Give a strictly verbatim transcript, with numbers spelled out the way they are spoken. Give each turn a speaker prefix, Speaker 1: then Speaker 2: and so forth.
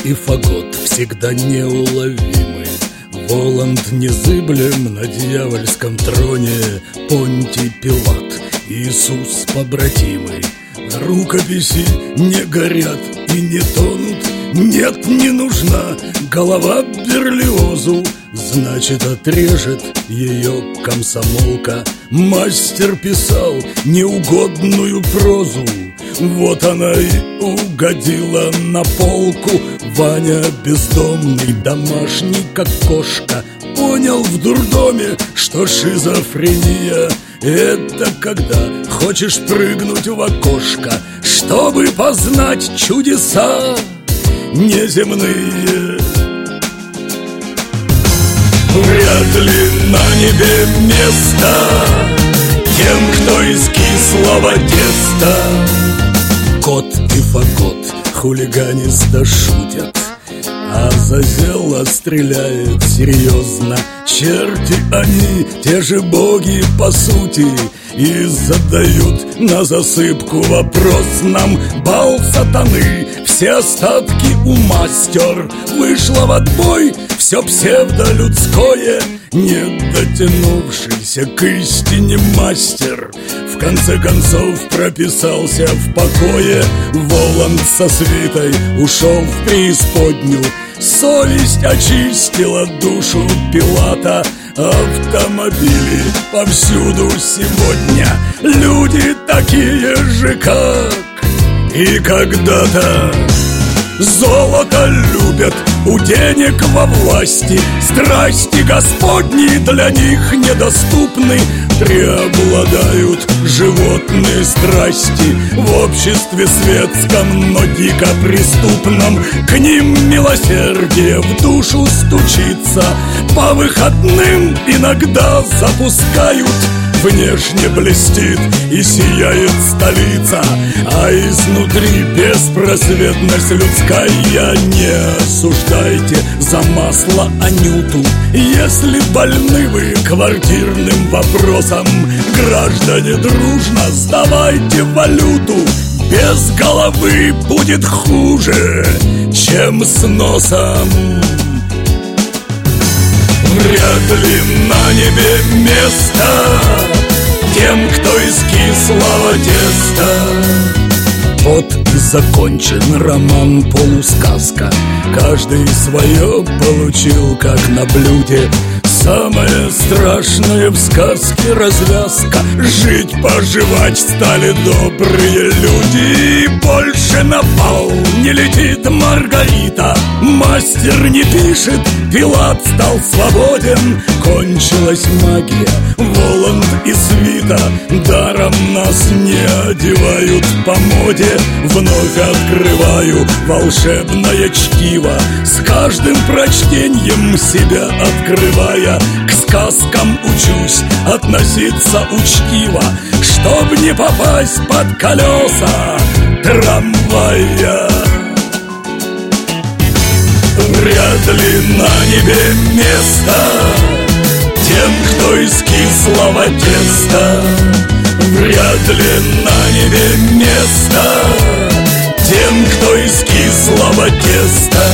Speaker 1: и фагот всегда неуловимы. Воланд незыблем на дьявольском троне, Понтий Пилат, Иисус побратимый. Рукописи не горят и не тонут, нет, не нужна голова Берлиозу, значит, отрежет ее комсомолка. Мастер писал неугодную прозу, вот она и угодила на полку. Ваня бездомный, домашний, как кошка, понял в дурдоме, что шизофрения — это когда хочешь прыгнуть в окошко, чтобы познать чудеса неземные. Вряд ли на небе место тем, кто из кислого теста. Кот и фагот хулиганисто шутят, а Зазело стреляет серьезно. Черти они, те же боги по сути, и задают на засыпку вопрос нам: бал сатаны, все остатки ума стер. Вышло в отбой все псевдолюдское, не дотянувшийся к истине мастер в конце концов прописался в покое. Воланд со свитой ушел в преисподнюю, совесть очистила душу Пилата. Автомобили повсюду сегодня, люди такие же, как и когда-то. Золото любят, у денег во власти, страсти Господни для них недоступны. Преобладают животные страсти в обществе светском, но дико преступном. К ним милосердие в душу стучится, по выходным иногда запускают. Внешне блестит и сияет столица, а изнутри беспросветность людская. Не осуждайте за масло Анюту, если больны вы квартирным вопросом. Граждане, дружно сдавайте валюту, без головы будет хуже, чем с носом. Вряд ли на небе место тем, кто из кислого теста. Вот и закончен роман полусказка, каждый свое получил, как на блюде. Самое страшное в сказке развязка, жить-поживать стали добрые люди. И больше на бал не летит Маргарита, мастер не пишет, Пилат стал свободен. Кончилась магия, Воланд и свита даром нас не одевают по моде. Вновь открываю волшебное чтиво, с каждым прочтением себя открывая. К сказкам учусь относиться учтиво, чтоб не попасть под колеса трамвая. Вряд ли на небе место тем, кто из кислого теста. Вряд ли на небе место тем, кто из кислого теста.